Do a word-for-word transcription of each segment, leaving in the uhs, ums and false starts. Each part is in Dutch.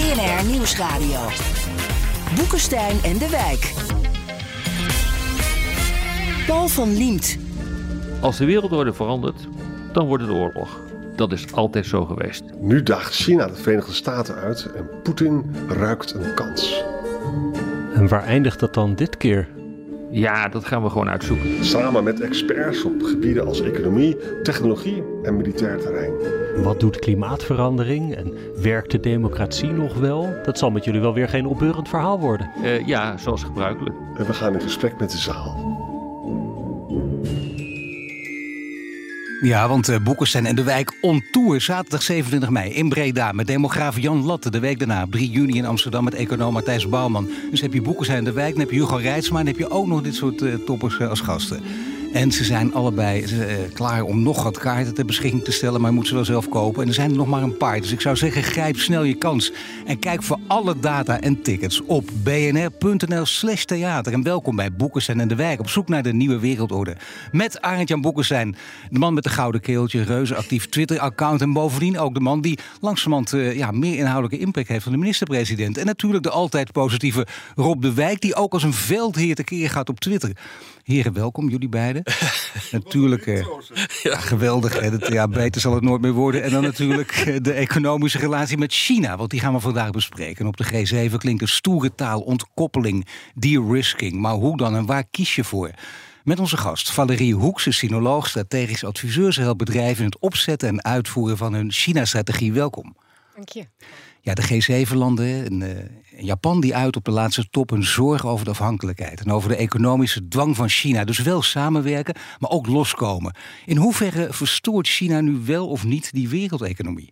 B N R Nieuwsradio. Boekenstein en de Wijk. Paul van Liemt. Als de wereldorde verandert, dan wordt het oorlog. Dat is altijd zo geweest. Nu daagt China de Verenigde Staten uit en Poetin ruikt een kans. En waar eindigt dat dan dit keer? Ja, dat gaan we gewoon uitzoeken. Samen met experts op gebieden als economie, technologie en militair terrein. Wat doet klimaatverandering en werkt de democratie nog wel? Dat zal met jullie wel weer geen opbeurend verhaal worden. Uh, ja, zoals gebruikelijk. En we gaan in gesprek met de zaal. Ja, want uh, Boekenstein en de Wijk on tour. Zaterdag zevenentwintig mei in Breda met demograaf Jan Latte. De week daarna, op drie juni in Amsterdam met econoom Matthijs Bouwman. Dus heb je Boekenstein en de Wijk, dan heb je Hugo Reitsma en dan heb je ook nog dit soort uh, toppers uh, als gasten. En ze zijn allebei uh, klaar om nog wat kaarten ter beschikking te stellen, maar je moet ze wel zelf kopen. En er zijn er nog maar een paar. Dus ik zou zeggen, grijp snel je kans. En kijk voor alle data en tickets op bnr.nl slash theater. En welkom bij Boekenstein en de Wijk, op zoek naar de nieuwe wereldorde. Met Arend-Jan Boekenstein, de man met de gouden keeltje, reuze actief Twitter-account. En bovendien ook de man die langzamerhand uh, ja, meer inhoudelijke impact heeft dan de minister-president. En natuurlijk de altijd positieve Rob de Wijk, die ook als een veldheer tekeer gaat op Twitter. Heren, welkom, jullie beiden. Natuurlijk, eh, ja. geweldig. Hè, dat, ja, beter zal het nooit meer worden. En dan natuurlijk eh, de economische relatie met China. Want die gaan we vandaag bespreken. En op de G zeven klinkt een stoere taal, ontkoppeling, de-risking. Maar hoe dan en waar kies je voor? Met onze gast Valerie Hoekse, sinoloog, strategisch adviseur. Ze helpt bedrijven in het opzetten en uitvoeren van hun China-strategie. Welkom. Dank je. Ja, de G zeven landen en uh, Japan die uit op de laatste top hun zorg over de afhankelijkheid en over de economische dwang van China. Dus wel samenwerken, maar ook loskomen. In hoeverre verstoort China nu wel of niet die wereldeconomie?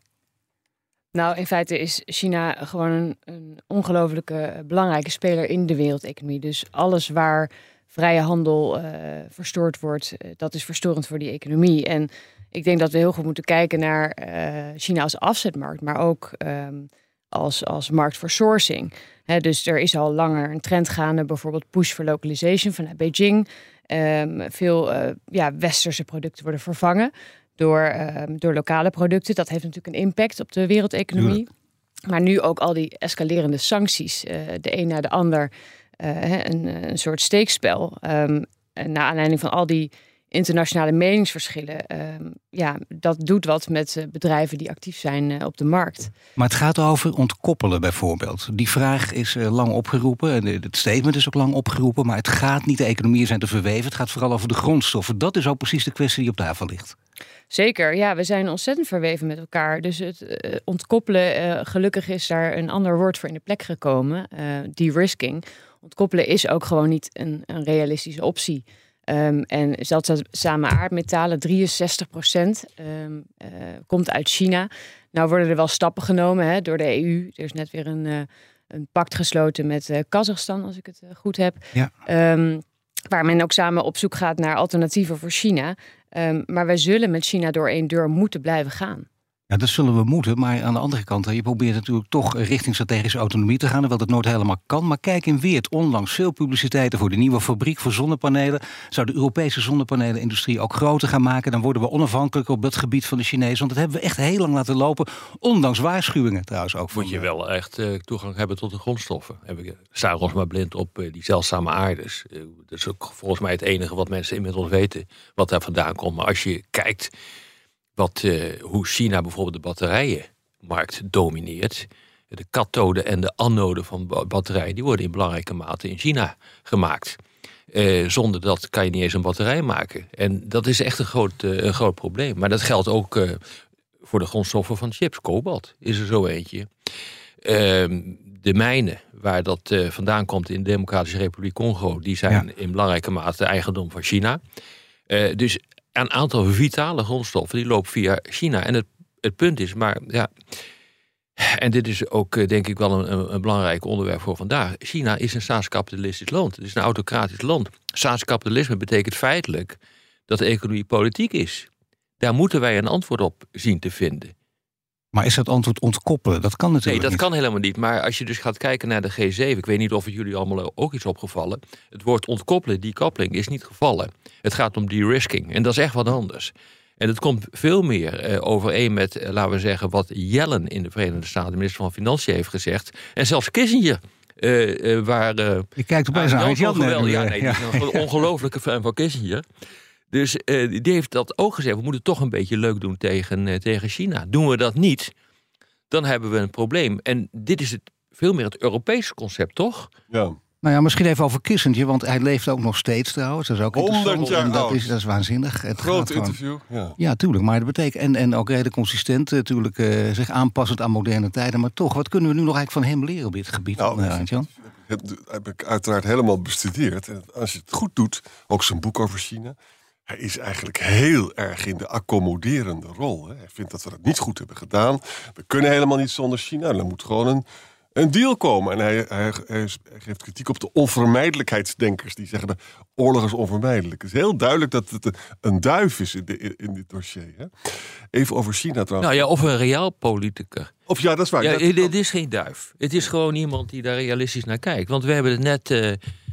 Nou, in feite is China gewoon een, een ongelooflijke belangrijke speler in de wereldeconomie. Dus alles waar vrije handel uh, verstoord wordt, uh, dat is verstorend voor die economie. En ik denk dat we heel goed moeten kijken naar uh, China als afzetmarkt, maar ook um, als, als markt voor sourcing. He, dus er is al langer een trend gaande, bijvoorbeeld push for localization vanuit Beijing. Um, veel uh, ja, westerse producten worden vervangen door, um, door lokale producten. Dat heeft natuurlijk een impact op de wereldeconomie. Ja. Maar nu ook al die escalerende sancties, uh, de een na de ander, uh, een, een soort steekspel. Um, naar aanleiding van al die internationale meningsverschillen. Uh, ja, dat doet wat met uh, bedrijven die actief zijn uh, op de markt. Maar het gaat over ontkoppelen bijvoorbeeld. Die vraag is uh, lang opgeroepen. En het statement is ook lang opgeroepen. Maar het gaat niet, de economieën zijn te verweven. Het gaat vooral over de grondstoffen. Dat is ook precies de kwestie die op tafel ligt. Zeker, ja, we zijn ontzettend verweven met elkaar. Dus het uh, ontkoppelen, uh, gelukkig is daar een ander woord voor in de plek gekomen. Uh, de-risking. Ontkoppelen is ook gewoon niet een, een realistische optie. Um, en zeldzame aardmetalen, drieënzestig procent um, uh, komt uit China. Nou worden er wel stappen genomen hè, door de E U. Er is net weer een, uh, een pact gesloten met uh, Kazachstan, als ik het uh, goed heb. Ja. Um, waar men ook samen op zoek gaat naar alternatieven voor China. Um, maar wij zullen met China door één deur moeten blijven gaan. Ja, dat zullen we moeten, maar aan de andere kant, je probeert natuurlijk toch richting strategische autonomie te gaan, terwijl dat nooit helemaal kan. Maar kijk in Weert, onlangs veel publiciteiten voor de nieuwe fabriek voor zonnepanelen. Zou de Europese zonnepanelenindustrie ook groter gaan maken? Dan worden we onafhankelijk op dat gebied van de Chinezen. Want dat hebben we echt heel lang laten lopen, ondanks waarschuwingen trouwens ook. Moet je wel echt uh, toegang hebben tot de grondstoffen. We staan ons maar blind op uh, die zeldzame aardes. Uh, dat is ook volgens mij het enige wat mensen inmiddels weten, wat daar vandaan komt. Maar als je kijkt Wat, uh, hoe China bijvoorbeeld de batterijenmarkt domineert. De kathode en de anode van batterijen, die worden in belangrijke mate in China gemaakt. Uh, zonder dat kan je niet eens een batterij maken. En dat is echt een groot, uh, een groot probleem. Maar dat geldt ook uh, voor de grondstoffen van chips. Kobalt is er zo eentje. Uh, de mijnen, waar dat uh, vandaan komt in de Democratische Republiek Congo, die zijn ja. in belangrijke mate eigendom van China. Uh, dus een aantal vitale grondstoffen die lopen via China. En het, het punt is, maar ja, en dit is ook denk ik wel een, een belangrijk onderwerp voor vandaag. China is een staatskapitalistisch land. Het is een autocratisch land. Staatskapitalisme betekent feitelijk dat de economie politiek is. Daar moeten wij een antwoord op zien te vinden. Maar is dat antwoord ontkoppelen? Dat kan natuurlijk Nee, dat niet. kan helemaal niet. Maar als je dus gaat kijken naar de G zeven... ik weet niet of het jullie allemaal ook is opgevallen. Het woord ontkoppelen, decouplering, is niet gevallen. Het gaat om de-risking. En dat is echt wat anders. En dat komt veel meer uh, overeen met, uh, laten we zeggen, wat Yellen in de Verenigde Staten, de minister van Financiën, heeft gezegd. En zelfs Kissinger. Uh, uh, waar, uh, Je kijkt opeens aan het Jan. Ja, nee, die is een ongelofelijke fan van Kissinger. Dus uh, die heeft dat ook gezegd. We moeten toch een beetje leuk doen tegen, uh, tegen China. Doen we dat niet, dan hebben we een probleem. En dit is het veel meer het Europese concept, toch? Ja. Nou ja, misschien even over Kissinger, want hij leeft ook nog steeds trouwens. Dat is ook honderd jaar en dat oud. is, dat is waanzinnig. Het Groot gewoon, interview. Ja. ja, tuurlijk. Maar dat betekent, en, en ook redelijk consistent, natuurlijk uh, zich aanpassend aan moderne tijden. Maar toch, wat kunnen we nu nog eigenlijk van hem leren op dit gebied? Nou, uh, Jan? Dat heb ik uiteraard helemaal bestudeerd. En als je het goed doet, ook zijn boek over China. Hij is eigenlijk heel erg in de accommoderende rol. Hè. Hij vindt dat we dat niet goed hebben gedaan. We kunnen helemaal niet zonder China. Er moet gewoon een, een deal komen. En hij, hij, hij geeft kritiek op de onvermijdelijkheidsdenkers. Die zeggen dat oorlog is onvermijdelijk. Het is heel duidelijk dat het een duif is in, de, in dit dossier. Hè. Even over China trouwens. Nou ja, of een realpoliticus. Of ja, dat is waar. Ja, dat, het is geen duif. Het is gewoon iemand die daar realistisch naar kijkt. Want we hebben het net uh,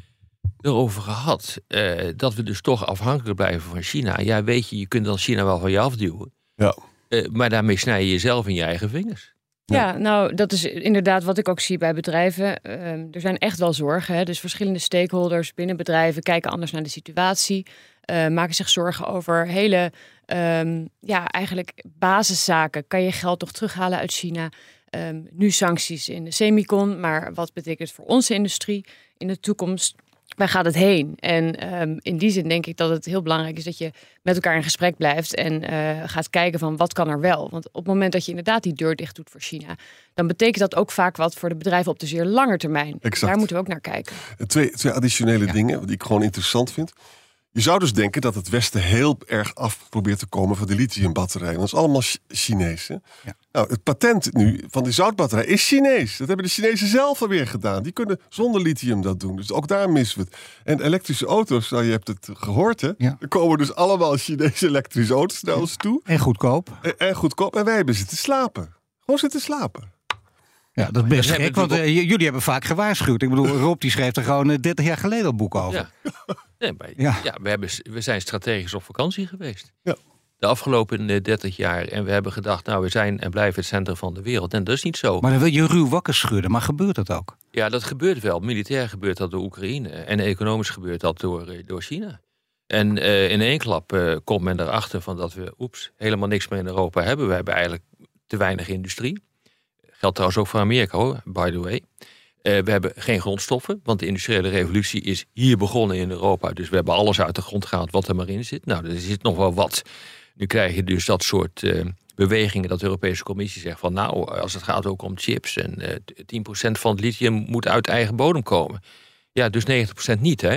erover gehad. Uh, dat we dus toch afhankelijk blijven van China. Ja, weet je, je kunt dan China wel van je afduwen. Ja. Uh, maar daarmee snij je jezelf in je eigen vingers. Ja, ja, nou, dat is inderdaad wat ik ook zie bij bedrijven. Uh, er zijn echt wel zorgen. Hè? Dus verschillende stakeholders binnen bedrijven kijken anders naar de situatie. Uh, maken zich zorgen over hele, um, ja, eigenlijk basiszaken. Kan je geld toch terughalen uit China? Um, nu sancties in de semicon, maar wat betekent het voor onze industrie in de toekomst? Waar gaat het heen? En um, in die zin denk ik dat het heel belangrijk is dat je met elkaar in gesprek blijft en uh, gaat kijken van wat kan er wel. Want op het moment dat je inderdaad die deur dicht doet voor China, dan betekent dat ook vaak wat voor de bedrijven op de zeer lange termijn. Exact. Daar moeten we ook naar kijken. Twee, twee additionele Ja. dingen die ik gewoon interessant vind. Je zou dus denken dat het Westen heel erg af probeert te komen van de lithiumbatterijen. Dat is allemaal Ch- Chinees. Hè? Ja. Nou, het patent nu van die zoutbatterij is Chinees. Dat hebben de Chinezen zelf alweer gedaan. Die kunnen zonder lithium dat doen. Dus ook daar missen we het. En elektrische auto's, nou, je hebt het gehoord, hè? Ja. Er komen dus allemaal Chinese elektrische auto's naar ons toe. En goedkoop. En, en goedkoop. En wij hebben zitten slapen. Gewoon zitten slapen. Ja, dat is best dat gek, hebben want uh, j- jullie hebben vaak gewaarschuwd. Ik bedoel, Rob die schreef er gewoon uh, dertig jaar geleden een boek over. Ja. Nee, maar, Ja. ja. we, hebben, we zijn strategisch op vakantie geweest. Ja. De afgelopen uh, dertig jaar. En we hebben gedacht, nou, we zijn en blijven het centrum van de wereld. En dat is niet zo. Maar dan wil je ruw wakker schudden, maar gebeurt dat ook? Ja, dat gebeurt wel. Militair gebeurt dat door Oekraïne. En economisch gebeurt dat door, uh, door China. En uh, in één klap uh, komt men erachter van dat we, oeps, helemaal niks meer in Europa hebben. We hebben eigenlijk te weinig industrie. Geldt trouwens ook voor Amerika, hoor, by the way. Uh, we hebben geen grondstoffen, want de industriële revolutie is hier begonnen in Europa. Dus we hebben alles uit de grond gehaald wat er maar in zit. Nou, er zit nog wel wat. Nu krijg je dus dat soort uh, bewegingen dat de Europese Commissie zegt van nou, als het gaat ook om chips en uh, tien procent van het lithium moet uit eigen bodem komen. Ja, dus negentig procent niet, hè? Ja,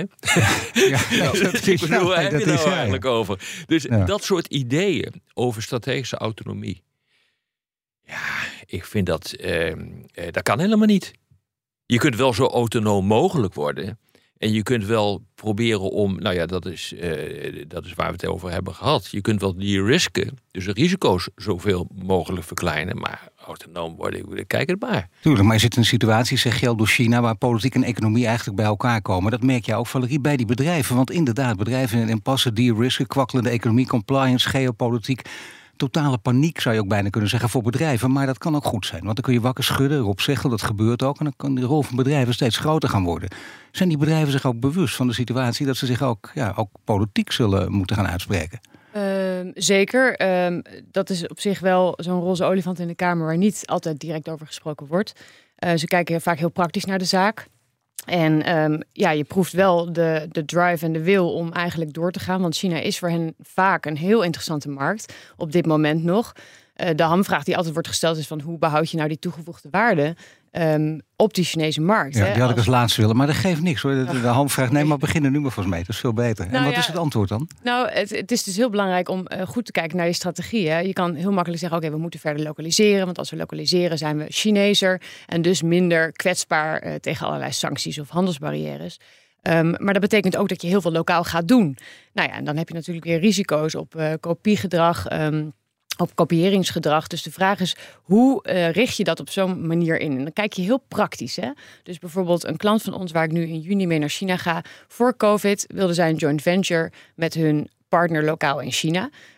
ja, Ik bedoel, waar heb je dat is nou ja, eigenlijk ja. over? Dus Ja. dat soort ideeën over strategische autonomie. Ja, ik vind dat, eh, eh, dat kan helemaal niet. Je kunt wel zo autonoom mogelijk worden. En je kunt wel proberen om, nou ja, dat is, uh, dat is waar we het over hebben gehad. Je kunt wel die risken, dus de risico's zoveel mogelijk verkleinen. Maar autonoom worden, kijk het maar. Tuurlijk, maar je zit in een situatie, zeg je al, door China, waar politiek en economie eigenlijk bij elkaar komen. Dat merk je ook, Valerie, bij die bedrijven. Want inderdaad, bedrijven in impasse, de-risken, kwakkelende economie, compliance, geopolitiek. Totale paniek zou je ook bijna kunnen zeggen voor bedrijven. Maar dat kan ook goed zijn. Want dan kun je wakker schudden. Rob zegt dat gebeurt ook. En dan kan de rol van bedrijven steeds groter gaan worden. Zijn die bedrijven zich ook bewust van de situatie dat ze zich ook, ja, ook politiek zullen moeten gaan uitspreken? Uh, zeker. Uh, dat is op zich wel zo'n roze olifant in de Kamer waar niet altijd direct over gesproken wordt. Uh, ze kijken vaak heel praktisch naar de zaak. En um, ja, je proeft wel de, de drive en de wil om eigenlijk door te gaan. Want China is voor hen vaak een heel interessante markt. Op dit moment nog. Uh, de hamvraag die altijd wordt gesteld is van hoe behoud je nou die toegevoegde waarde um, op die Chinese markt. Ja, hè? die had ik als als... laatste willen, maar dat geeft niks hoor. De, de hamvraag, nee, maar beginnen nu maar volgens mij. Dat is veel beter. Nou, en wat ja, is het antwoord dan? Nou, het, het is dus heel belangrijk om uh, goed te kijken naar je strategie. Hè? Je kan heel makkelijk zeggen, oké, okay, we moeten verder lokaliseren. Want als we lokaliseren zijn we Chinezer en dus minder kwetsbaar uh, tegen allerlei sancties of handelsbarrières. Um, maar dat betekent ook dat je heel veel lokaal gaat doen. Nou ja, en dan heb je natuurlijk weer risico's op uh, kopiegedrag, um, op kopiëringsgedrag. Dus de vraag is, hoe uh, richt je dat op zo'n manier in? En dan kijk je heel praktisch. Hè? Dus bijvoorbeeld een klant van ons waar ik nu in juni mee naar China ga. Voor COVID wilde zij een joint venture met hun partner lokaal in China.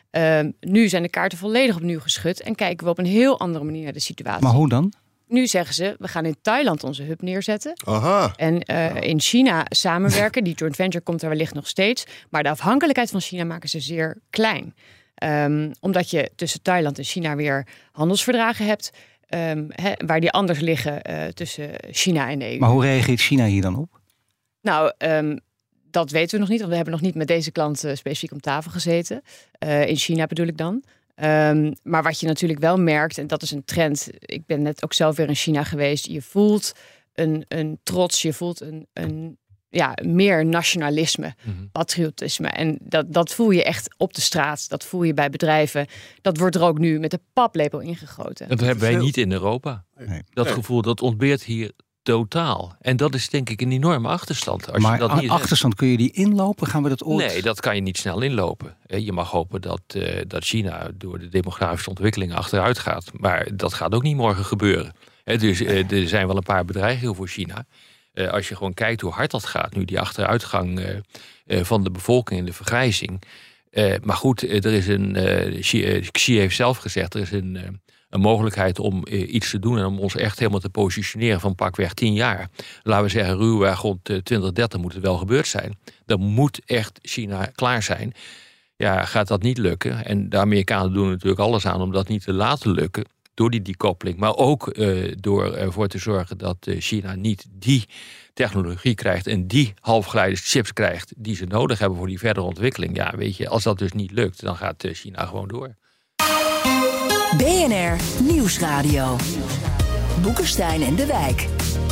Uh, nu zijn de kaarten volledig opnieuw geschud en kijken we op een heel andere manier naar de situatie. Maar hoe dan? Nu zeggen ze, we gaan in Thailand onze hub neerzetten. Aha. En uh, ja. in China samenwerken. Die joint venture komt er wellicht nog steeds. Maar de afhankelijkheid van China maken ze zeer klein. Um, omdat je tussen Thailand en China weer handelsverdragen hebt. Um, he, waar die anders liggen uh, tussen China en de E U. Maar hoe reageert China hier dan op? Nou, um, dat weten we nog niet. Want we hebben nog niet met deze klant uh, specifiek om tafel gezeten. Uh, in China bedoel ik dan. Um, maar wat je natuurlijk wel merkt, en dat is een trend. Ik ben net ook zelf weer in China geweest. Je voelt een, een trots, je voelt een, een ja, meer nationalisme, mm-hmm. patriotisme. En dat, dat voel je echt op de straat. Dat voel je bij bedrijven. Dat wordt er ook nu met de paplepel ingegoten. Dat hebben wij niet in Europa. Nee. Dat gevoel, dat ontbeert hier totaal. En dat is denk ik een enorme achterstand. Als maar je dat niet achterstand, kun je die inlopen? Gaan we dat ooit? Nee, dat kan je niet snel inlopen. Je mag hopen dat, uh, dat China door de demografische ontwikkeling achteruit gaat. Maar dat gaat ook niet morgen gebeuren. He, dus uh, er zijn wel een paar bedreigingen voor China. Uh, als je gewoon kijkt hoe hard dat gaat nu, die achteruitgang uh, uh, van de bevolking en de vergrijzing. Uh, maar goed, uh, er is een. Uh, Xi, uh, Xi heeft zelf gezegd, er is een. Uh, Een mogelijkheid om uh, iets te doen en om ons echt helemaal te positioneren van pakweg tien jaar. Laten we zeggen, ruwweg rond uh, twintig dertig moet het wel gebeurd zijn. Dan moet echt China klaar zijn. Ja, gaat dat niet lukken? En de Amerikanen doen natuurlijk alles aan om dat niet te laten lukken. Door die decouplering, maar ook uh, door ervoor te zorgen dat uh, China niet die technologie krijgt en die halfgeleiders chips krijgt die ze nodig hebben voor die verdere ontwikkeling. Ja, weet je, als dat dus niet lukt, dan gaat uh, China gewoon door. B N R Nieuwsradio. Boekenstein en de Wijk.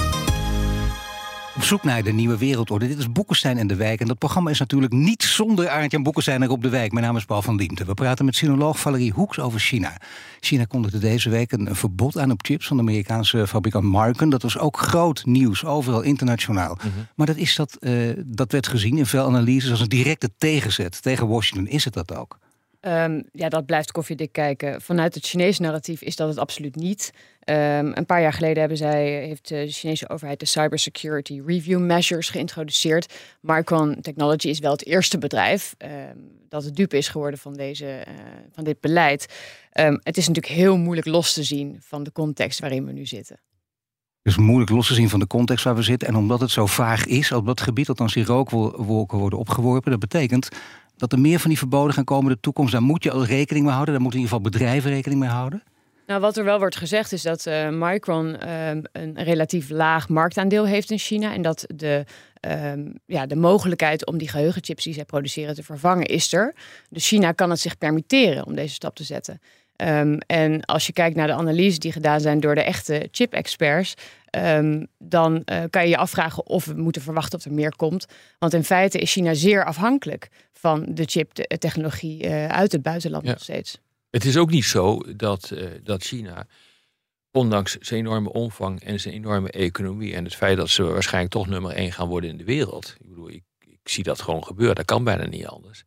Op zoek naar de nieuwe wereldorde. Dit is Boekenstein en de Wijk. En dat programma is natuurlijk niet zonder Aart-Jan Boekenstein en Rob de Wijk. Mijn naam is Paul van Liemte. We praten met sinoloog Valerie Hoeks over China. China kondigde deze week een verbod aan op chips van de Amerikaanse fabrikant Marken. Dat was ook groot nieuws, overal internationaal. Mm-hmm. Maar dat, is dat, uh, dat werd gezien in veel analyses als een directe tegenzet tegen Washington. Is het dat ook? Um, ja, dat blijft koffiedik kijken. Vanuit het Chinese narratief is dat het absoluut niet. Um, een paar jaar geleden hebben zij, heeft de Chinese overheid de Cybersecurity Review Measures geïntroduceerd. Micron Technology is wel het eerste bedrijf um, dat de dupe is geworden van, deze, uh, van dit beleid. Um, het is natuurlijk heel moeilijk los te zien van de context waarin we nu zitten. Het is moeilijk los te zien van de context waar we zitten. En omdat het zo vaag is, op dat gebied, althans die rookwolken worden opgeworpen, dat betekent dat er meer van die verboden gaan komen in de toekomst. Daar moet je al rekening mee houden. Daar moeten in ieder geval bedrijven rekening mee houden. Nou, wat er wel wordt gezegd is dat uh, Micron uh, een relatief laag marktaandeel heeft in China. En dat de, um, ja, de mogelijkheid om die geheugenchips die zij produceren te vervangen is er. Dus China kan het zich permitteren om deze stap te zetten. Um, en als je kijkt naar de analyses die gedaan zijn door de echte chip-experts, Um, dan uh, kan je je afvragen of we moeten verwachten dat er meer komt. Want in feite is China zeer afhankelijk van de chip-technologie uh, uit het buitenland ja. nog steeds. Het is ook niet zo dat, uh, dat China, ondanks zijn enorme omvang en zijn enorme economie en het feit dat ze waarschijnlijk toch nummer één gaan worden in de wereld. Ik bedoel, ik, ik zie dat gewoon gebeuren. Dat kan bijna niet anders.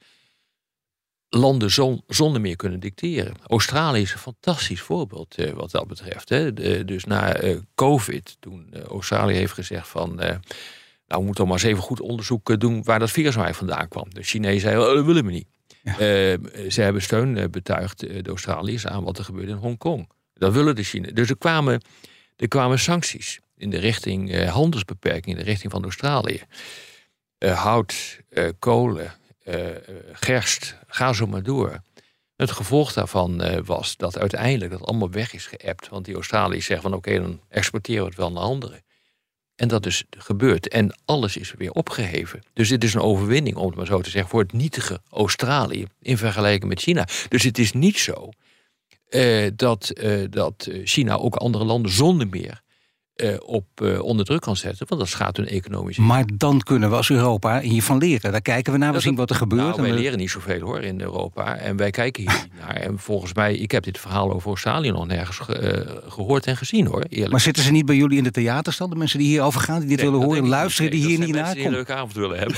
Landen zon, zonder meer kunnen dicteren. Australië is een fantastisch voorbeeld uh, wat dat betreft. Hè. De, dus na uh, COVID, toen uh, Australië heeft gezegd van, Uh, nou, we moeten toch maar eens even goed onderzoek uh, doen waar dat virus maar vandaan kwam. De Chinezen zeiden, oh, dat willen we niet. Ja. Uh, ze hebben steun uh, betuigd, uh, de Australiërs, aan wat er gebeurde in Hongkong. Dat willen de Chinezen. Dus er kwamen, er kwamen sancties in de richting uh, handelsbeperking, in de richting van Australië. Uh, hout, uh, kolen, Uh, uh, gerst, ga zo maar door. Het gevolg daarvan uh, was dat uiteindelijk dat allemaal weg is geëpt. Want die Australiërs zeggen van oké, okay, dan exporteren we het wel naar anderen. En dat is gebeurd. En alles is weer opgeheven. Dus dit is een overwinning, om het maar zo te zeggen, voor het nietige Australië in vergelijking met China. Dus het is niet zo uh, dat, uh, dat China ook andere landen zonder meer Uh, op uh, onder druk kan zetten, want dat schaadt hun economische. Maar dan kunnen we als Europa hiervan leren. Daar kijken we naar, we zien wat er gebeurt. Nou, wij we... leren niet zoveel hoor in Europa. En wij kijken hier niet naar. En volgens mij, ik heb dit verhaal over Australië nog nergens ge, uh, gehoord en gezien hoor. Eerlijk. Maar zitten ze niet bij jullie in de theaterstal? De mensen die hierover gaan, die dit nee, willen horen, luisteren, die hier niet naar? Die een leuke avond willen hebben.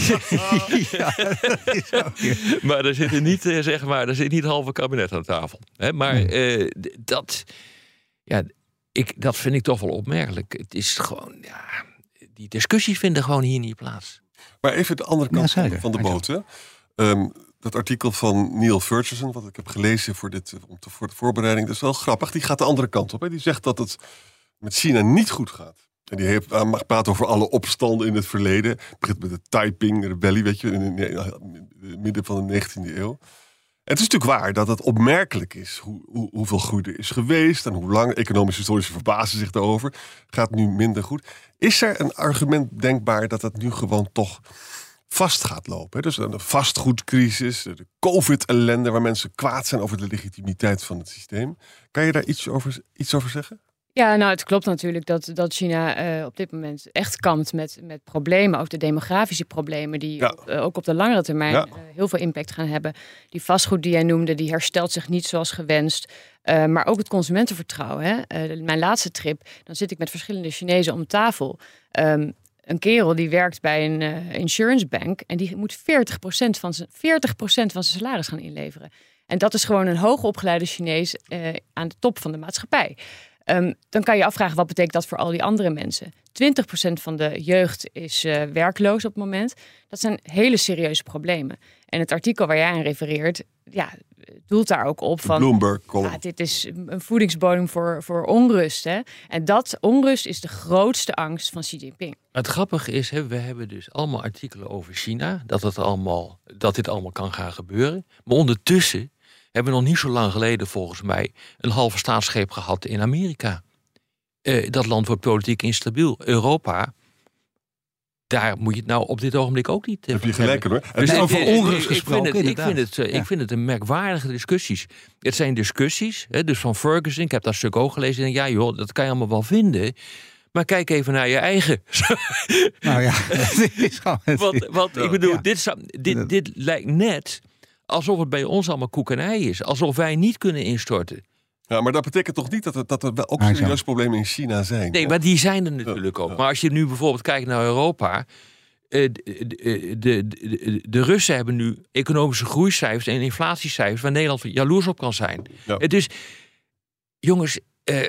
ja, dat is ook maar er zit niet, uh, zeg maar, er zit niet het halve kabinet aan tafel. Hè? Maar nee. uh, dat, ja. Ik, dat vind ik toch wel opmerkelijk. Het is gewoon, ja, die discussies vinden gewoon hier niet plaats. Maar even de andere kant ja, van de boot. Hè? Um, dat artikel van Neil Ferguson, wat ik heb gelezen voor, dit, om te, voor de voorbereiding, dat is wel grappig. Die gaat de andere kant op. Hè. Die zegt dat het met China niet goed gaat. En die heeft, hij mag praten over alle opstanden in het verleden. Het begint met de Taiping-rebellie, weet je, in het midden van de negentiende eeuw. En het is natuurlijk waar dat het opmerkelijk is hoe, hoe, hoeveel groei er is geweest en hoe lang economische historici verbazen zich daarover. Gaat nu minder goed. Is er een argument denkbaar dat het nu gewoon toch vast gaat lopen? Dus een vastgoedcrisis, de COVID-ellende waar mensen kwaad zijn over de legitimiteit van het systeem. Kan je daar iets over, iets over zeggen? Ja, nou, het klopt natuurlijk dat, dat China uh, op dit moment echt kampt met, met problemen. Ook de demografische problemen die Ja. op, uh, ook op de langere termijn Ja. uh, heel veel impact gaan hebben. Die vastgoed die jij noemde, die herstelt zich niet zoals gewenst. Uh, maar ook het consumentenvertrouwen. Hè? Uh, mijn laatste trip, dan zit ik met verschillende Chinezen om tafel. Um, een kerel die werkt bij een uh, insurance bank en die moet veertig procent van zijn veertig procent van zijn salaris gaan inleveren. En dat is gewoon een hoogopgeleide Chinees uh, aan de top van de maatschappij. Um, dan kan je afvragen, wat betekent dat voor al die andere mensen? twintig procent van de jeugd is uh, werkloos op het moment. Dat zijn hele serieuze problemen. En het artikel waar jij aan refereert, ja, doelt daar ook op van, Bloomberg column. ja, dit is een voedingsbodem voor, voor onrust. Hè? En dat onrust is de grootste angst van Xi Jinping. Het grappige is, hè, we hebben dus allemaal artikelen over China, dat, het allemaal, dat dit allemaal kan gaan gebeuren. Maar ondertussen hebben we nog niet zo lang geleden volgens mij een halve staatsgreep gehad in Amerika. Uh, dat land wordt politiek instabiel. Europa, daar moet je het nou op dit ogenblik ook niet. Heb je gelijk hoor. En Dus dus ik- over ik- onrust ik- ik gesproken, vind het, ik, vind inderdaad. het, uh, Ja. ik vind het een merkwaardige discussies. Het zijn discussies, hè, dus van Ferguson. Ik heb dat stuk ook gelezen. En denk, ja joh, dat kan je allemaal wel vinden. Maar kijk even naar je eigen. Nou ja, het is gewoon... Want, want ik bedoel, Ja. dit, zou- dit, dit lijkt net alsof het bij ons allemaal koek en ei is. Alsof wij niet kunnen instorten. Ja, maar dat betekent toch niet dat er, dat er wel ook Ah, zo. serieuze problemen in China zijn? Nee, hè? maar die zijn er natuurlijk ook. ja. Maar als je nu bijvoorbeeld kijkt naar Europa. eh, De, de, de, de, de Russen hebben nu economische groeicijfers en inflatiecijfers waar Nederland jaloers op kan zijn. Ja. Het is, jongens, eh,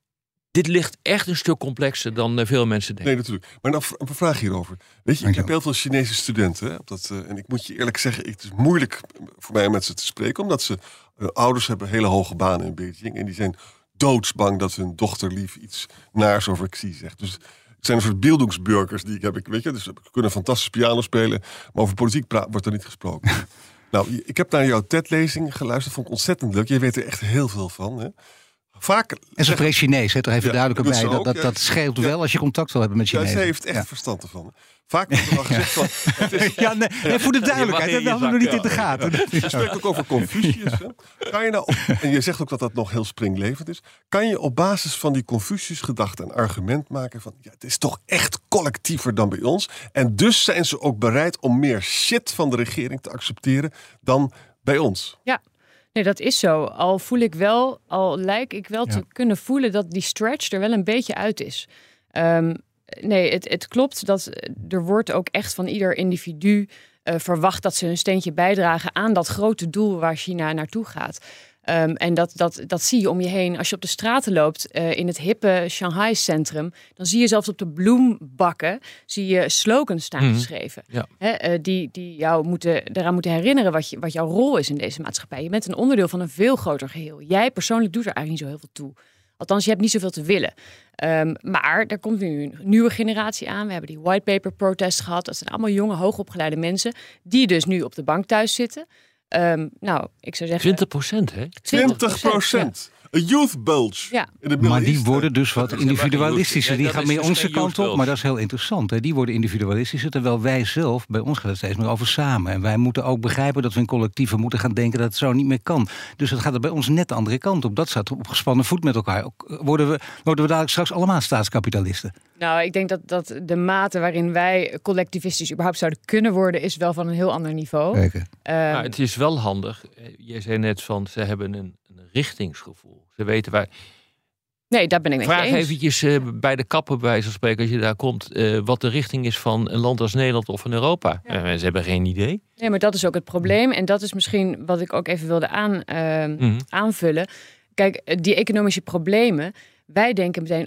dit ligt echt een stuk complexer dan eh, veel mensen denken. Nee, natuurlijk. Maar nou, een vraag hierover. Weet je, ik heb heel veel Chinese studenten. Hè, op dat, uh, en ik moet je eerlijk zeggen, het is moeilijk voor mij om met ze te spreken. Omdat ze, uh, ouders hebben hele hoge banen in Beijing. En die zijn doodsbang dat hun dochter lief iets naars over Xi zegt. Dus het zijn een soort beeldingsburgers die ik heb. Ik, weet je, dus ze kunnen fantastisch piano spelen. Maar over politiek pra- wordt er niet gesproken. Nou, ik heb naar jouw TED-lezing geluisterd. Vond ik ontzettend leuk. Je weet er echt heel veel van. Hè? Vaak En ze spreekt Chinees, hè, er even Ja, duidelijk dat bij. doet ze Dat, ook, dat, ja. dat scheelt Ja. wel als je contact wil hebben met Ja, Chinezen. zij heeft echt Ja. verstand ervan. Vaak wordt er wel gezegd van... Het is, Ja, nee, nee, voor de duidelijkheid, Je mag dat in hadden we je nog niet zak, in de gaten. Je spreekt ook over Confucius. Hè? Kan je nou op, en je zegt ook dat dat nog heel springlevend is. Kan je op basis van die Confucius-gedachte een argument maken van... ja, het is toch echt collectiever dan bij ons. En dus zijn ze ook bereid om meer shit van de regering te accepteren dan bij ons. Ja, nee, dat is zo. Al voel ik wel, al lijk ik wel Ja. te kunnen voelen dat die stretch er wel een beetje uit is. Um, nee, het, het klopt dat er wordt ook echt van ieder individu uh, verwacht dat ze een steentje bijdragen aan dat grote doel waar China naartoe gaat. Um, en dat, dat, dat zie je om je heen. Als je op de straten loopt uh, in het hippe Shanghai-centrum, dan zie je zelfs op de bloembakken zie je slogans staan Mhm. geschreven. Ja. Hè, uh, die, die jou moeten, eraan moeten herinneren wat, je, wat jouw rol is in deze maatschappij. Je bent een onderdeel van een veel groter geheel. Jij persoonlijk doet er eigenlijk niet zo heel veel toe. Althans, je hebt niet zoveel te willen. Um, maar er komt nu een nieuwe generatie aan. We hebben die whitepaper protest gehad. Dat zijn allemaal jonge, hoogopgeleide mensen die dus nu op de bank thuis zitten. Um, nou, ik zou zeggen... twintig procent, hè? twintig procent. Een youth bulge. Ja. In de Middle Maar die East, worden dus wat Dat is helemaal individualistischer. geen Die youth- gaan dat is meer dus onze geen kant youth op, maar dat is heel interessant. Hè. Die worden individualistischer, terwijl wij zelf, bij ons gaat het steeds meer over samen. En wij moeten ook begrijpen dat we in collectieven moeten gaan denken dat het zo niet meer kan. Dus het gaat er bij ons net de andere kant op. Dat staat op gespannen voet met elkaar. Ook worden we, worden we dadelijk straks allemaal staatskapitalisten? Nou, ik denk dat, dat de mate waarin wij collectivistisch überhaupt zouden kunnen worden, is wel van een heel ander niveau. Kijken. Um, Maar het is wel handig. Je zei net van, ze hebben een, een richtingsgevoel. Ze weten waar. nee, daar ben ik met je Vraag eens. eventjes uh, bij de kapper bij wijze van spreken, als je daar komt, uh, wat de richting is van een land als Nederland of van Europa. Ja. Uh, ze hebben geen idee. Nee, maar dat is ook het probleem. En dat is misschien wat ik ook even wilde aan, uh, Mm-hmm. aanvullen. Kijk, die economische problemen. Wij denken meteen, oh,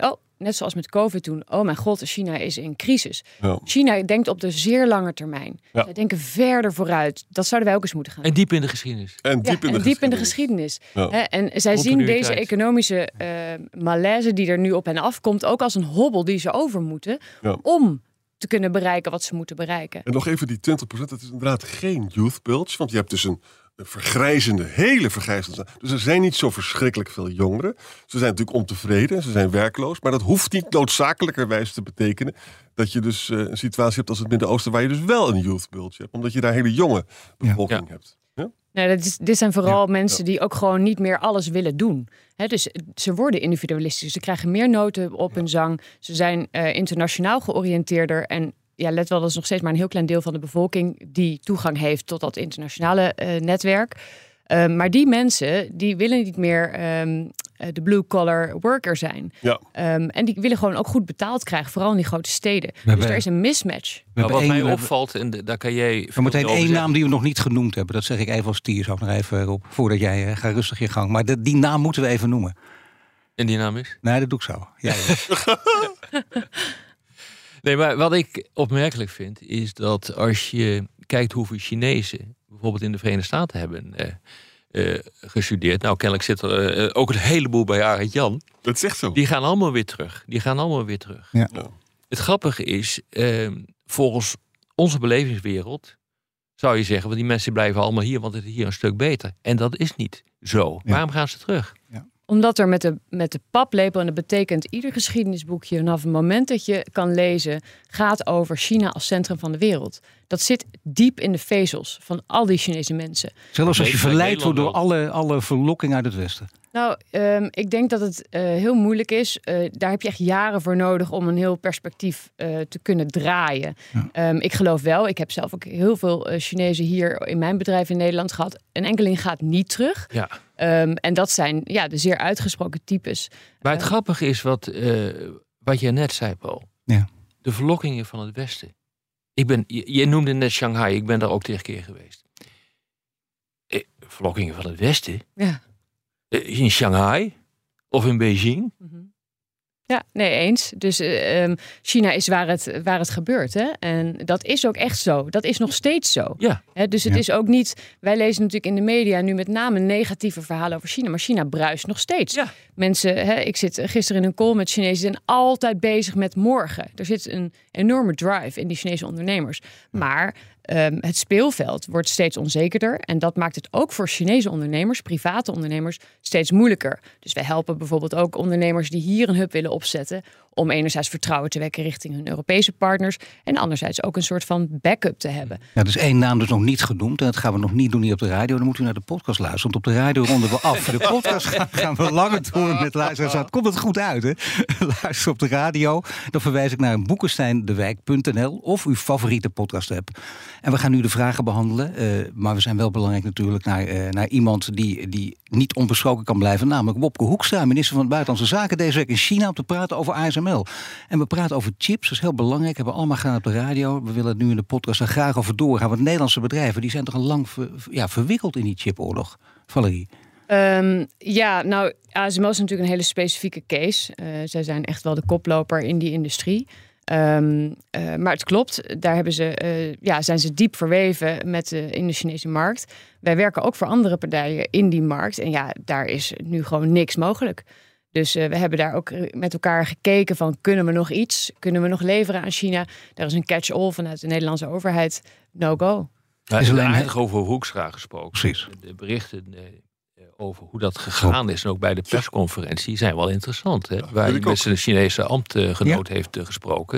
net zoals met COVID toen, oh mijn god, China is in crisis. Ja. China denkt op de zeer lange termijn. Ja. Zij denken verder vooruit. Dat zouden wij ook eens moeten gaan. En diep in de geschiedenis. En diep, Ja, in, de en diep in de geschiedenis. geschiedenis. Ja. Hè, en zij zien Continuïteit. deze economische uh, malaise die er nu op hen afkomt ook als een hobbel die ze over moeten Ja. om te kunnen bereiken wat ze moeten bereiken. En nog even die twintig procent, dat is inderdaad geen youth bulge. Want je hebt dus een, een vergrijzende, hele vergrijzende... Dus er zijn niet zo verschrikkelijk veel jongeren. Ze zijn natuurlijk ontevreden, ze zijn werkloos. Maar dat hoeft niet noodzakelijkerwijs te betekenen... dat je dus uh, een situatie hebt als het Midden-Oosten... waar je dus wel een youth bulge hebt. Omdat je daar hele jonge bevolking Ja. hebt. Ja? Nou, dat is, dit zijn vooral Ja, mensen ja. die ook gewoon niet meer alles willen doen. He, dus ze worden individualistisch. Ze krijgen meer noten op hun zang. Ze zijn uh, internationaal georiënteerder. En ja, let wel, dat is nog steeds maar een heel klein deel van de bevolking... die toegang heeft tot dat internationale uh, netwerk. Uh, maar die mensen, die willen niet meer um, de blue-collar worker zijn. Ja. Um, en die willen gewoon ook goed betaald krijgen, vooral in die grote steden. Dus hebben- er is een mismatch. We Maar hebben wat één- mij we hebben- opvalt, en de- daar kan jij... We meteen veel over één zeggen. naam die we nog niet genoemd hebben. Dat zeg ik even als tier, zo nog even op. Voordat jij uh, gaat rustig je gang. Maar de, die naam moeten we even noemen. En die naam is? Nee, dat doe ik zo. Ja, ja. Nee, maar wat ik opmerkelijk vind, is dat als je kijkt hoeveel Chinezen bijvoorbeeld in de Verenigde Staten hebben eh, eh, gestudeerd. Nou, kennelijk zit er eh, ook een heleboel bij Arend Jan. Dat is echt zo. Die gaan allemaal weer terug. Die gaan allemaal weer terug. Ja. Ja. Het grappige is, eh, volgens onze belevingswereld zou je zeggen, want die mensen blijven allemaal hier, want het is hier een stuk beter. En dat is niet zo. Ja. Waarom gaan ze terug? Omdat er met de, met de paplepel, en dat betekent ieder geschiedenisboekje vanaf het moment dat je kan lezen, gaat over China als centrum van de wereld. Dat zit diep in de vezels van al die Chinese mensen. Zelfs als je Nee, verleid wordt door Nederland alle, alle verlokking uit het Westen. Nou, um, ik denk dat het uh, heel moeilijk is. Uh, daar heb je echt jaren voor nodig om een heel perspectief uh, te kunnen draaien. Ja. Um, ik geloof wel, ik heb zelf ook heel veel uh, Chinezen hier in mijn bedrijf in Nederland gehad. Een enkeling gaat niet terug. Ja. Um, en dat zijn ja, de zeer uitgesproken types. Maar het Uh, grappige is wat, uh, wat je net zei, Paul. Ja. De verlokkingen van het Westen. Ik ben, je, je noemde net Shanghai, ik ben daar ook tegen keer geweest. Eh, verlokkingen van het Westen? Ja. Eh, in Shanghai? Of in Beijing? Mm-hmm. Ja, nee, eens. Dus uh, um, China is waar het, waar het gebeurt. Hè? En dat is ook echt zo. Dat is nog steeds zo. Ja. Hè? Dus het Ja. is ook niet... Wij lezen natuurlijk in de media nu met name negatieve verhalen over China. Maar China bruist nog steeds. Ja. Mensen, hè, ik zit gisteren in een call met Chinezen... die zijn altijd bezig met morgen. Er zit een enorme drive in die Chinese ondernemers. Maar um, het speelveld wordt steeds onzekerder. En dat maakt het ook voor Chinese ondernemers, private ondernemers, steeds moeilijker. Dus wij helpen bijvoorbeeld ook ondernemers die hier een hub willen opzetten, om enerzijds vertrouwen te wekken richting hun Europese partners en anderzijds ook een soort van backup te hebben. Ja, er is één naam dus nog niet genoemd. En dat gaan we nog niet doen hier op de radio. Dan moet u naar de podcast luisteren. Want op de radio ronden we af. De podcast gaan, gaan we langer door met luisteraars. Het komt het goed uit, hè? Luister op de radio. Dan verwijs ik naar boekensteindewijk punt n l of uw favoriete podcast app. En we gaan nu de vragen behandelen. Uh, maar we zijn wel belangrijk natuurlijk naar, uh, naar iemand die, die niet onbesproken kan blijven. Namelijk Wopke Hoekstra, minister van Buitenlandse Zaken. Deze week in China om te praten over A S M L. En we praten over chips, dat is heel belangrijk. Hebben we allemaal gedaan op de radio. We willen het nu in de podcast er graag over doorgaan. Want Nederlandse bedrijven die zijn toch al lang ver, ja, verwikkeld in die chipoorlog. Valerie? Um, ja, nou, A S M L is natuurlijk een hele specifieke case. Uh, zij zijn echt wel de koploper in die industrie. Um, uh, maar het klopt, daar hebben ze, uh, ja, zijn ze diep verweven met de, in de Chinese markt. Wij werken ook voor andere partijen in die markt. En ja, daar is nu gewoon niks mogelijk. Dus uh, we hebben daar ook met elkaar gekeken van, kunnen we nog iets? Kunnen we nog leveren aan China? Daar is een catch-all vanuit de Nederlandse overheid. No go. Ja, is is alleen- eigenlijk over Hoekstra gesproken. Precies. De berichten eh, over hoe dat gegaan is en ook bij de persconferentie zijn wel interessant. Hè? Waar vind hij ik met ook. zijn Chinese ambtgenoot heeft uh, gesproken.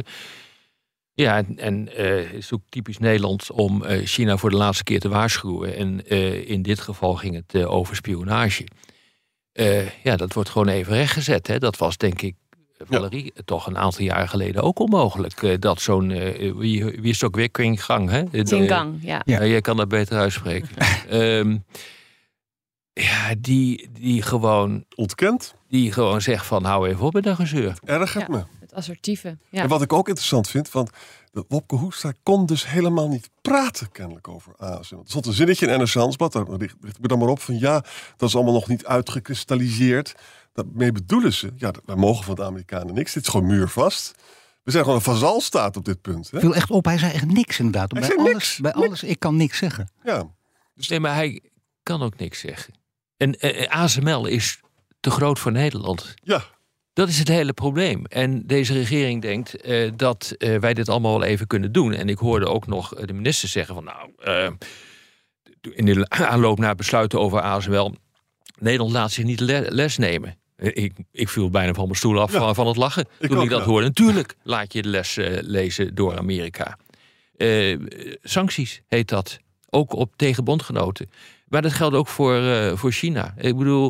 Ja, en, en uh, het is ook typisch Nederlands om uh, China voor de laatste keer te waarschuwen. En uh, in dit geval ging het uh, over spionage. Uh, ja, dat wordt gewoon even rechtgezet. Hè? Dat was denk ik, Valerie, ja. toch een aantal jaren geleden ook onmogelijk. Uh, dat zo'n, uh, wie, wie is het ook weer, Qinggang, hè? Qinggang, ja. Ja. Uh, jij kan dat beter uitspreken. um, ja, die, die gewoon... Ontkend? Die gewoon zegt van, hou even op met dat gezeur. Ergert Ja. me. assertieve. Ja. En wat ik ook interessant vind, want Wopke Hoekstra kon dus helemaal niet praten kennelijk over A S M L. Er stond een zinnetje in N R C Handelsblad, daar richt ik me dan maar op van ja, dat is allemaal nog niet uitgekristalliseerd. Daarmee bedoelen ze, ja, wij mogen van de Amerikanen niks, dit is gewoon muurvast. We zijn gewoon een vazalstaat op dit punt. Hè? Viel echt op, hij zei echt niks inderdaad. Hij bij zei alles, niks, bij niks. alles, ik kan niks zeggen. Ja. Dus nee, maar hij kan ook niks zeggen. En uh, A S M L is te groot voor Nederland. Ja. Dat is het hele probleem. En deze regering denkt uh, dat uh, wij dit allemaal wel even kunnen doen. En ik hoorde ook nog de minister zeggen van nou, uh, in de aanloop naar besluiten over A S M L, Nederland laat zich niet le- les nemen. Ik, ik viel bijna van mijn stoel af ja. van, van het lachen ik toen ook, ik dat ja. hoorde. Natuurlijk laat je de les uh, lezen door Amerika. Uh, sancties heet dat. Ook op tegen bondgenoten. Maar dat geldt ook voor, uh, voor China. Ik bedoel,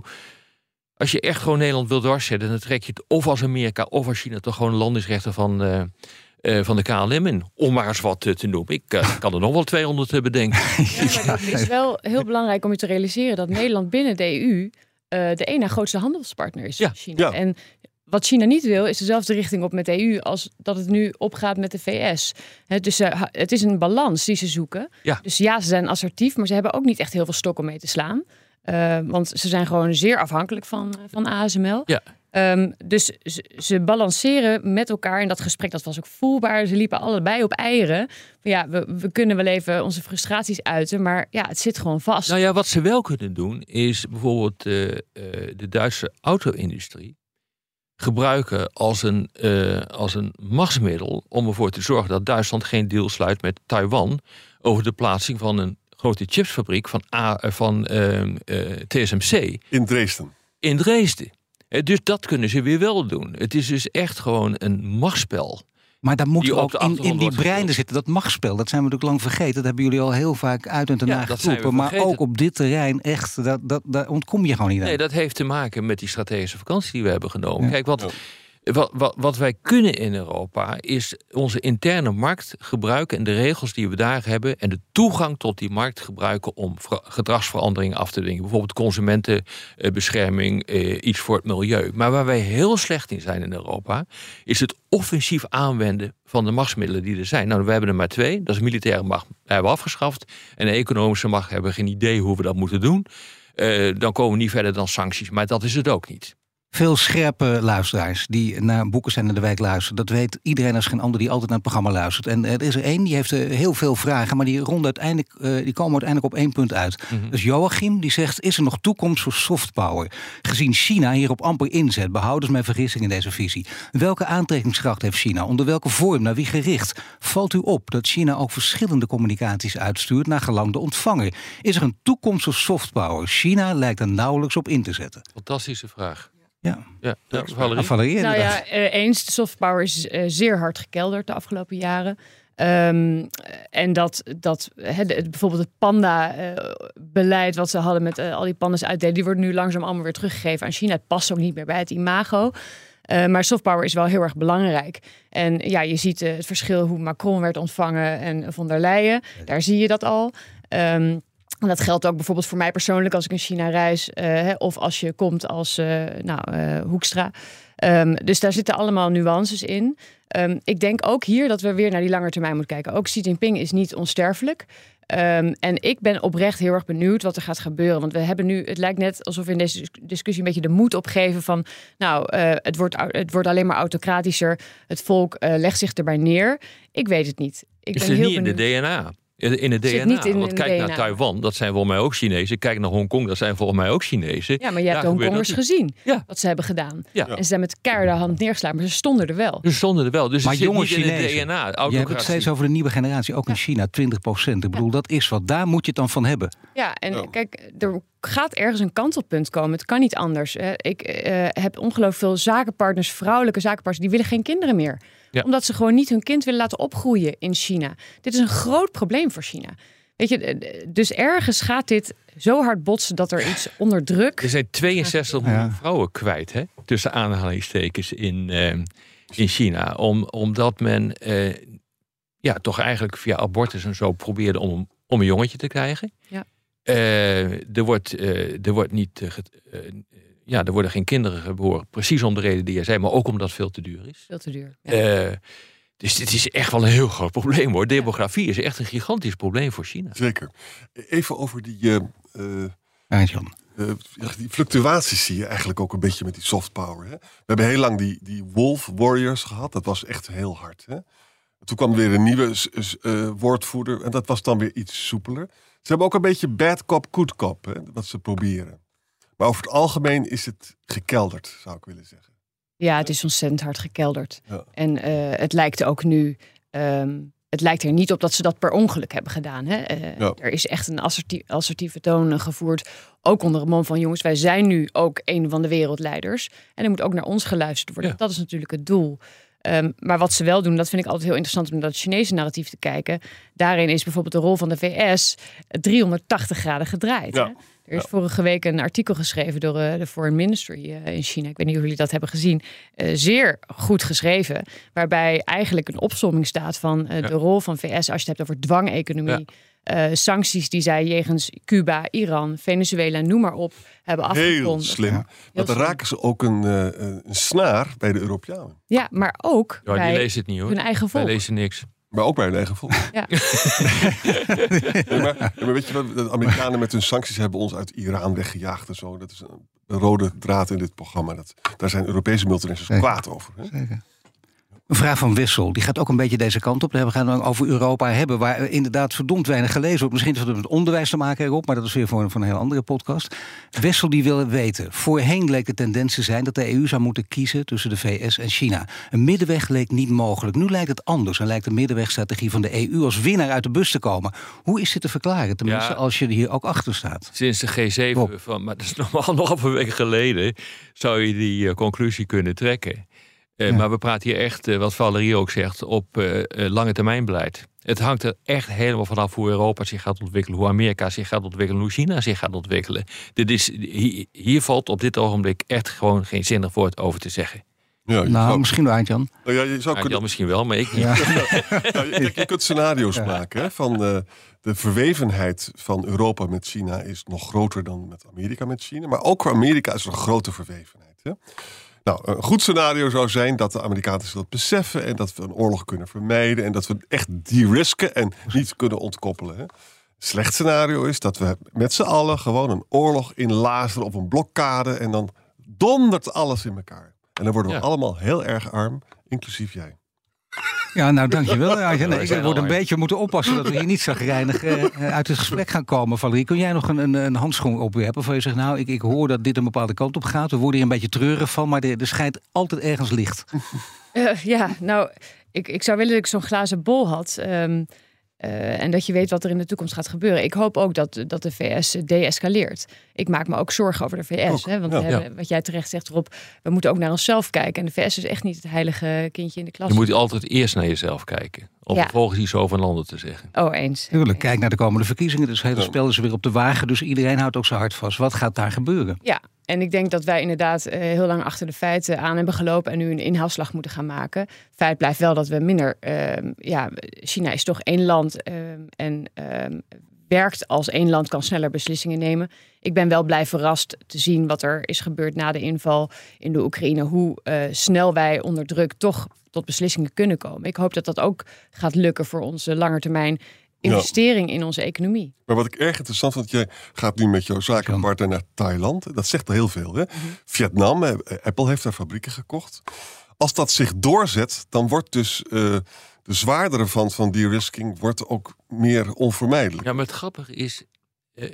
als je echt gewoon Nederland wil dwarszetten, dan trek je het of als Amerika of als China toch gewoon landingsrechten van, uh, uh, van de K L M in. Om maar eens wat uh, te noemen. Ik uh, kan er nog wel tweehonderd uh, bedenken. Ja, maar het is wel heel belangrijk om je te realiseren dat Nederland binnen de E U uh, de één na grootste handelspartner is. Ja. China. Ja. En wat China niet wil, is dezelfde richting op met de E U als dat het nu opgaat met de V S. He, dus uh, het is een balans die ze zoeken. Ja. Dus ja, ze zijn assertief, maar ze hebben ook niet echt heel veel stok om mee te slaan. Uh, want ze zijn gewoon zeer afhankelijk van, van A S M L. Ja. Um, dus ze, ze balanceren met elkaar. En dat gesprek dat was ook voelbaar. Ze liepen allebei op eieren. Ja, we, we kunnen wel even onze frustraties uiten. Maar ja, het zit gewoon vast. Nou ja, wat ze wel kunnen doen is bijvoorbeeld uh, uh, de Duitse auto-industrie gebruiken als een, uh, als een machtsmiddel om ervoor te zorgen dat Duitsland geen deal sluit met Taiwan over de plaatsing van een grote chipsfabriek van, A, van uh, uh, T S M C. In Dresden. In Dresden. Dus dat kunnen ze weer wel doen. Het is dus echt gewoon een machtsspel. Maar daar moet Die ook op de in, in achtergrond die wordt breinen gespeeld. zitten. Dat machtsspel, dat zijn we natuurlijk lang vergeten. Dat hebben jullie al heel vaak uit en te Ja, na dat zijn we geroepen. Maar vergeten. ook op dit terrein, echt, dat, dat, daar ontkom je gewoon niet aan. Nee, dat heeft te maken met die strategische vakantie die we hebben genomen. Ja. Kijk, wat, Ja. wat, wat, wat wij kunnen in Europa is onze interne markt gebruiken en de regels die we daar hebben en de toegang tot die markt gebruiken om ver- gedragsveranderingen af te dwingen. Bijvoorbeeld consumentenbescherming, uh, iets voor het milieu. Maar waar wij heel slecht in zijn in Europa is het offensief aanwenden van de machtsmiddelen die er zijn. Nou, we hebben er maar twee. Dat is militaire macht, hebben we afgeschaft. En de economische macht hebben we geen idee hoe we dat moeten doen. Uh, dan komen we niet verder dan sancties. Maar dat is het ook niet. Veel scherpe luisteraars die naar Boekestein en de Wijk luisteren. Dat weet iedereen als geen ander die altijd naar het programma luistert. En er is er één, die heeft uh, heel veel vragen, maar die, ronden uiteindelijk, uh, die komen uiteindelijk op één punt uit. Mm-hmm. Dus Joachim die zegt, is er nog toekomst voor softpower? Gezien China hierop amper inzet, behoudens mijn vergissing in deze visie. Welke aantrekkingskracht heeft China? Onder welke vorm? Naar wie gericht? Valt u op dat China ook verschillende communicaties uitstuurt naar gelang de ontvanger? Is er een toekomst voor softpower? China lijkt er nauwelijks op in te zetten. Fantastische vraag. Ja, Ja, ja, Valerie? Ah, Valerie, Nou inderdaad. ja, uh, eens, de softpower is uh, zeer hard gekelderd de afgelopen jaren. Um, en dat, dat he, de, bijvoorbeeld het panda-beleid wat ze hadden met uh, al die pandas uitdelen, die wordt nu langzaam allemaal weer teruggegeven aan China. Het past ook niet meer bij het imago. Uh, maar softpower is wel heel erg belangrijk. En ja, je ziet uh, het verschil hoe Macron werd ontvangen en von der Leyen. Daar zie je dat al. Um, En dat geldt ook bijvoorbeeld voor mij persoonlijk als ik in China reis. Uh, of als je komt als uh, nou, uh, Hoekstra. Um, dus daar zitten allemaal nuances in. Um, ik denk ook hier dat we weer naar die lange termijn moeten kijken. Ook Xi Jinping is niet onsterfelijk. Um, en ik ben oprecht heel erg benieuwd wat er gaat gebeuren. Want we hebben nu, het lijkt net alsof we in deze discussie een beetje de moed opgeven van, nou, uh, het, wordt, het wordt alleen maar autocratischer. Het volk uh, legt zich erbij neer. Ik weet het niet. Ik Is ben er heel niet in de benieuwd. D N A? In het D Zit N A. niet in Want de kijk D N A. naar Taiwan, dat zijn volgens mij ook Chinezen. Kijk naar Hongkong, dat zijn volgens mij ook Chinezen. Ja, maar je hebt de Daar gebeurt Hongkongers dat niet. gezien Ja. wat ze hebben gedaan. Ja. En ze zijn met keiharde hand neergeslagen, maar ze stonden er wel. Ze stonden er wel. Dus Maar het zit jonge niet in Chinezen. het D N A. Je hebt het Autocratie. steeds over de nieuwe generatie, ook in China, twintig procent. Ik bedoel, dat is wat. Daar moet je het dan van hebben. Ja, en Ja. kijk, er gaat ergens een kantelpunt komen. Het kan niet anders. Ik uh, heb ongelooflijk veel zakenpartners, vrouwelijke zakenpartners, die willen geen kinderen meer. Ja. Omdat ze gewoon niet hun kind willen laten opgroeien in China. Dit is een groot probleem voor China. Weet je, dus ergens gaat dit zo hard botsen dat er iets onder druk... Er zijn tweeënzestig miljoen Ja. vrouwen kwijt, hè? Tussen aanhalingstekens in, uh, in China. Om, omdat men uh, ja, toch eigenlijk via abortus en zo probeerde om, om een jongetje te krijgen. Ja. Uh, er, wordt, uh, er wordt niet uh, get- uh, ja, er worden geen kinderen geboren. Precies om de reden die jij zei, maar ook omdat het veel te duur is. Veel te duur. Ja. Uh, dus dit is echt wel een heel groot probleem hoor. Demografie is echt een gigantisch probleem voor China. Zeker. Even over die... Uh, uh, ja, John. Uh, die fluctuaties zie je eigenlijk ook een beetje met die soft power. Hè? We hebben heel lang die, die wolf warriors gehad. Dat was echt heel hard. Hè? Toen kwam weer een nieuwe uh, woordvoerder. En dat was dan weer iets soepeler. Ze hebben ook een beetje bad cop, good cop. Hè? Wat ze proberen. Maar over het algemeen is het gekelderd, zou ik willen zeggen. Ja, het is ontzettend hard gekelderd. Ja. En uh, het lijkt ook nu... Um, het lijkt er niet op dat ze dat per ongeluk hebben gedaan. Hè? Uh, ja. Er is echt een assertief, assertieve toon gevoerd. Ook onder het mom van jongens, wij zijn nu ook een van de wereldleiders. En er moet ook naar ons geluisterd worden. Ja. Dat is natuurlijk het doel. Um, maar wat ze wel doen, dat vind ik altijd heel interessant om naar het Chinese narratief te kijken. Daarin is bijvoorbeeld de rol van de V S driehonderdtachtig graden gedraaid. Ja. Hè? Er is ja. vorige week een artikel geschreven door uh, de Foreign Ministry uh, in China. Ik weet niet of jullie dat hebben gezien. Uh, zeer goed geschreven. Waarbij eigenlijk een opsomming staat van uh, ja. de rol van V S. Als je het hebt over dwangeconomie. Ja. Uh, sancties die zij jegens Cuba, Iran, Venezuela, noem maar op, hebben afgekondigd. Heel slim. Ja. Want dan raken ze ook een, uh, een snaar bij de Europeanen. Ja, maar ook ja, bij die lezen het niet, hoor. hun eigen volk. Wij lezen niks. Maar ook bij hun eigen volk. Ja. nee, maar, maar weet je wat, de Amerikanen met hun sancties hebben ons uit Iran weggejaagd en zo. Dat is een, een rode draad in dit programma. Dat, daar zijn Europese multinationals kwaad over. Hè? Zeker. Een vraag van Wessel, die gaat ook een beetje deze kant op. We gaan het over Europa hebben, waar inderdaad verdomd weinig gelezen wordt. Misschien heeft het met onderwijs te maken erop, maar dat is weer voor een, voor een heel andere podcast. Wessel die wil weten, voorheen leek de tendens te zijn dat de E U zou moeten kiezen tussen de V S en China. Een middenweg leek niet mogelijk. Nu lijkt het anders en lijkt de middenwegstrategie van de E U als winnaar uit de bus te komen. Hoe is dit te verklaren, tenminste ja, als je hier ook achter staat? Sinds de G zeven, van, maar dat is nog maar anderhalve week geleden, zou je die uh, conclusie kunnen trekken. Uh, ja. Maar we praten hier echt, uh, wat Valerie ook zegt, op uh, uh, lange termijn beleid. Het hangt er echt helemaal vanaf hoe Europa zich gaat ontwikkelen, hoe Amerika zich gaat ontwikkelen, hoe China zich gaat ontwikkelen. Dit is, hier, hier valt op dit ogenblik echt gewoon geen zinnig woord over te zeggen. Ja, nou, zou... misschien wel Eindjan. Nou ja, je zou kunnen... misschien wel, maar ik niet. Ja. nou, je, je kunt scenario's ja. maken. Hè, van uh, de verwevenheid van Europa met China is nog groter dan met Amerika met China. Maar ook voor Amerika is er een grote verwevenheid. Hè? Nou, een goed scenario zou zijn dat de Amerikanen zich dat beseffen en dat we een oorlog kunnen vermijden en dat we echt de-risken en niet kunnen ontkoppelen. Hè. Een slecht scenario is dat we met z'n allen gewoon een oorlog inlazeren op een blokkade en dan dondert alles in elkaar. En dan worden we ja. allemaal heel erg arm, inclusief jij. Ja, nou dankjewel. Ja, nee, ik word een beetje moeten oppassen dat we hier niet zagrijnig uh, uit het gesprek gaan komen. Valerie, kun jij nog een, een, een handschoen opwerpen waarvan je zegt, nou, ik, ik hoor dat dit een bepaalde kant op gaat. We worden hier een beetje treurig van, maar er, er schijnt altijd ergens licht. Uh, ja, nou, ik, ik zou willen dat ik zo'n glazen bol had. Um, Uh, en dat je weet wat er in de toekomst gaat gebeuren. Ik hoop ook dat, dat de V S de-escaleert. Ik maak me ook zorgen over de V S. Hè, want ja, we hebben, ja. wat jij terecht zegt erop, we moeten ook naar onszelf kijken. En de V S is echt niet het heilige kindje in de klas. Je moet altijd eerst naar jezelf kijken. Om ja. vervolgens iets over een ander te zeggen. Oh, eens. Tuurlijk, kijk naar de komende verkiezingen. Dus het hele ja. spel is weer op de wagen. Dus iedereen houdt ook zijn hart vast. Wat gaat daar gebeuren? Ja. En ik denk dat wij inderdaad uh, heel lang achter de feiten aan hebben gelopen en nu een inhaalslag moeten gaan maken. Feit blijft wel dat we minder... Uh, ja, China is toch één land uh, en uh, werkt als één land, kan sneller beslissingen nemen. Ik ben wel blij verrast te zien wat er is gebeurd na de inval in de Oekraïne. Hoe uh, snel wij onder druk toch tot beslissingen kunnen komen. Ik hoop dat dat ook gaat lukken voor onze langetermijn investering ja. in onze economie. Maar wat ik erg interessant vind, jij gaat nu met jouw zakenpartner naar Thailand. Dat zegt al heel veel. Hè? Mm-hmm. Vietnam, Apple heeft daar fabrieken gekocht. Als dat zich doorzet, dan wordt dus uh, de zwaardere van, van de-risking wordt ook meer onvermijdelijk. Ja, maar het grappige is, uh,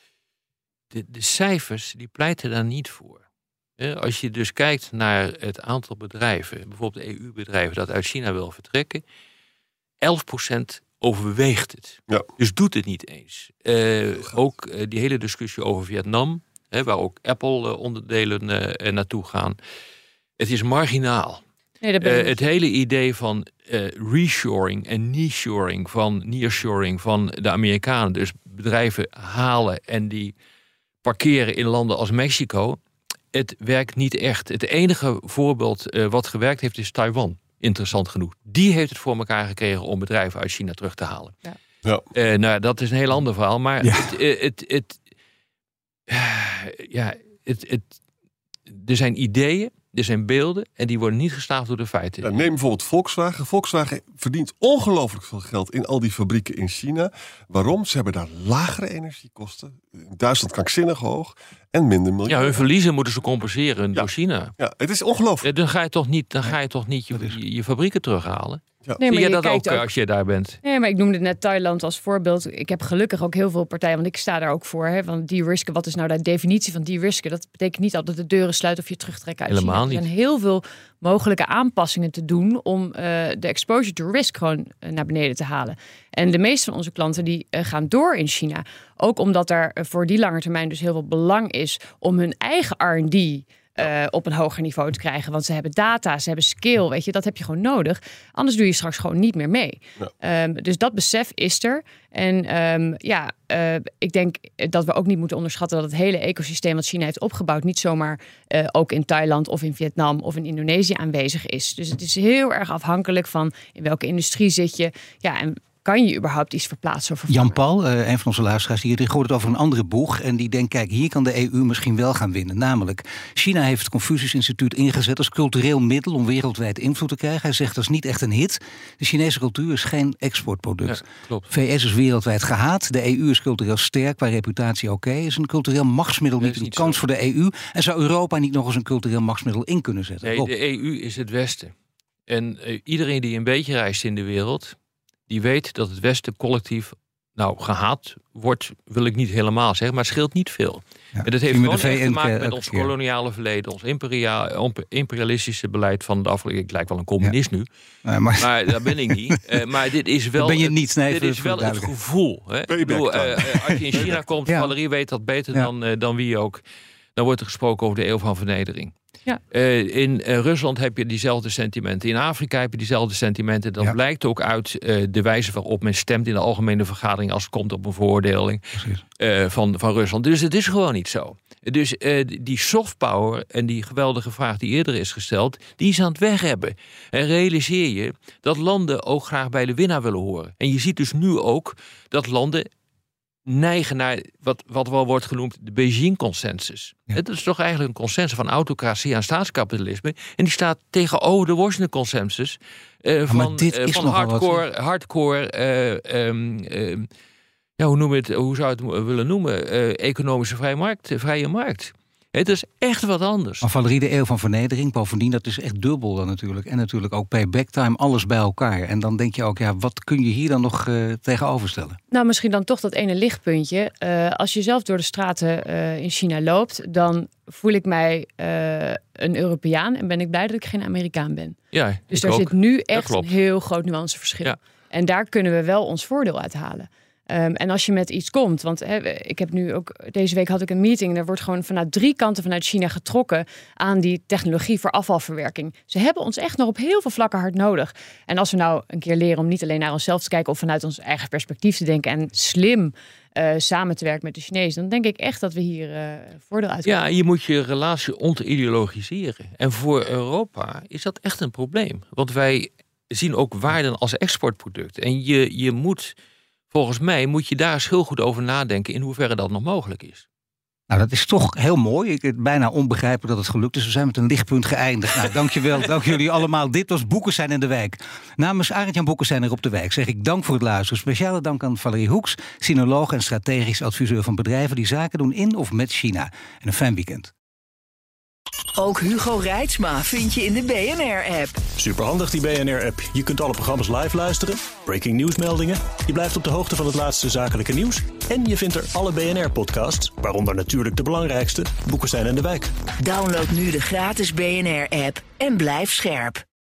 de, de cijfers die pleiten daar niet voor. Uh, als je dus kijkt naar het aantal bedrijven, bijvoorbeeld E U-bedrijven dat uit China wil vertrekken, elf procent overweegt het. Ja. Dus doet het niet eens. Uh, ook uh, die hele discussie over Vietnam, hè, waar ook Apple uh, onderdelen uh, naartoe gaan. Het is marginaal. Nee, dat ben uh, het hele idee van uh, reshoring en nearshoring, van nearshoring van de Amerikanen, dus bedrijven halen en die parkeren in landen als Mexico. Het werkt niet echt. Het enige voorbeeld uh, wat gewerkt heeft is Taiwan. Interessant genoeg. Die heeft het voor elkaar gekregen om bedrijven uit China terug te halen. Ja. Ja. Uh, nou, dat is een heel ander verhaal. Maar ja. het, het, het, het, uh, ja, het, het, er zijn ideeën, er zijn beelden en die worden niet gestaafd door de feiten. Ja, neem bijvoorbeeld Volkswagen. Volkswagen verdient ongelooflijk veel geld in al die fabrieken in China. Waarom? Ze hebben daar lagere energiekosten. In Duitsland krankzinnig hoog en minder milieu. Ja, hun verliezen moeten ze compenseren ja. door China. Ja, het is ongelooflijk. Dan ga je toch niet, dan ga je, toch niet je, je, je fabrieken terughalen? Ja. Nee, Zie je, je dat ook, ook als je daar bent? Nee, maar ik noemde net Thailand als voorbeeld. Ik heb gelukkig ook heel veel partijen, want ik sta daar ook voor. Hè, van de-risken, wat is nou de definitie van de-risken? Dat betekent niet altijd de deuren sluiten of je terugtrekken uit Helemaal China. Er niet. zijn heel veel mogelijke aanpassingen te doen om uh, de exposure to risk gewoon uh, naar beneden te halen. En de meeste van onze klanten die uh, gaan door in China. Ook omdat er uh, voor die lange termijn dus heel veel belang is om hun eigen R en D Uh, op een hoger niveau te krijgen. Want ze hebben data, ze hebben skill. Weet je, dat heb je gewoon nodig. Anders doe je straks gewoon niet meer mee. Ja. Um, dus dat besef is er. En um, ja, uh, ik denk dat we ook niet moeten onderschatten dat het hele ecosysteem wat China heeft opgebouwd niet zomaar uh, ook in Thailand of in Vietnam of in Indonesië aanwezig is. Dus het is heel erg afhankelijk van in welke industrie zit je. Ja, en kan je überhaupt iets verplaatsen of vervangen? Jan-Paul, uh, een van onze luisteraars, die, die hoort het over een andere boeg. En die denkt, kijk, hier kan de E U misschien wel gaan winnen. Namelijk, China heeft het Confucius Instituut ingezet als cultureel middel om wereldwijd invloed te krijgen. Hij zegt, dat is niet echt een hit. De Chinese cultuur is geen exportproduct. Ja, klopt. V S is wereldwijd gehaat. De E U is cultureel sterk, waar reputatie oké okay. is. Een cultureel machtsmiddel niet, niet een kans zo. voor de E U. En zou Europa niet nog eens een cultureel machtsmiddel in kunnen zetten? Nee, de E U is het Westen. En uh, iedereen die een beetje reist in de wereld, die weet dat het Westen collectief nou gehaat wordt, wil ik niet helemaal zeggen, maar het scheelt niet veel. Ja, en dat heeft gewoon echt te maken met ons koloniale verleden, ons imperia, imperialistische beleid van de afgelopen. Ik lijk wel een communist ja. nu, uh, maar, maar dat ben ik niet. Uh, maar dit is wel, ben je niet, nee, dit is wel het gevoel. Hè? Ik bedoel, uh, als je in China komt, ja. Valerie weet dat beter ja. dan, uh, dan wie ook. Dan wordt er gesproken over de eeuw van vernedering. Ja. Uh, in uh, Rusland heb je diezelfde sentimenten. In Afrika heb je diezelfde sentimenten. Dat ja. blijkt ook uit uh, de wijze waarop men stemt in de algemene vergadering als het komt op een veroordeling uh, van, van Rusland. Dus het is gewoon niet zo. Dus uh, die soft power en die geweldige vraag die eerder is gesteld, die is aan het weg hebben. En realiseer je dat landen ook graag bij de winnaar willen horen. En je ziet dus nu ook dat landen neigen naar wat, wat wel wordt genoemd de Beijing-consensus. Ja. Het is toch eigenlijk een consensus van autocratie en staatskapitalisme. En die staat tegenover de Washington-consensus uh, van, uh, van hardcore, hardcore uh, um, uh, ja, hoe, noem het, hoe zou je het willen noemen? Uh, economische vrije markt, vrije markt. Het is echt wat anders. Maar Valerie, de eeuw van vernedering, bovendien, dat is echt dubbel dan natuurlijk. En natuurlijk ook payback time, alles bij elkaar. En dan denk je ook, ja, wat kun je hier dan nog uh, tegenover stellen? Nou, misschien dan toch dat ene lichtpuntje. Uh, als je zelf door de straten uh, in China loopt, dan voel ik mij uh, een Europeaan en ben ik blij dat ik geen Amerikaan ben. Ja, dus daar ook. Zit nu echt een heel groot nuanceverschil. Ja. En daar kunnen we wel ons voordeel uit halen. Um, en als je met iets komt, want he, ik heb nu ook deze week had ik een meeting. Daar wordt gewoon vanuit drie kanten vanuit China getrokken aan die technologie voor afvalverwerking. Ze hebben ons echt nog op heel veel vlakken hard nodig. En als we nou een keer leren om niet alleen naar onszelf te kijken of vanuit ons eigen perspectief te denken en slim uh, samen te werken met de Chinezen, dan denk ik echt dat we hier uh, voordeel uit kunnen. Ja, je moet je relatie ontideologiseren. En voor Europa is dat echt een probleem, want wij zien ook waarden als exportproduct. En je, je moet Volgens mij moet je daar eens heel goed over nadenken in hoeverre dat nog mogelijk is. Nou, dat is toch heel mooi. Ik het bijna onbegrijpelijk dat het gelukt is. We zijn met een lichtpunt geëindigd. Nou, dankjewel. Dank jullie allemaal. Dit was Boekestein in de Wijk. Namens Arend-Jan Boekestein er op de Wijk zeg ik dank voor het luisteren. Speciale dank aan Valerie Hoeks, sinoloog en strategisch adviseur van bedrijven die zaken doen in of met China. En een fijn weekend. Ook Hugo Reitsma vind je in de B N R-app. Superhandig die B N R-app. Je kunt alle programma's live luisteren, breaking nieuwsmeldingen. Je blijft op de hoogte van het laatste zakelijke nieuws. En je vindt er alle B N R-podcasts, waaronder natuurlijk de belangrijkste, Boekestein en de Wijk. Download nu de gratis B N R-app en blijf scherp.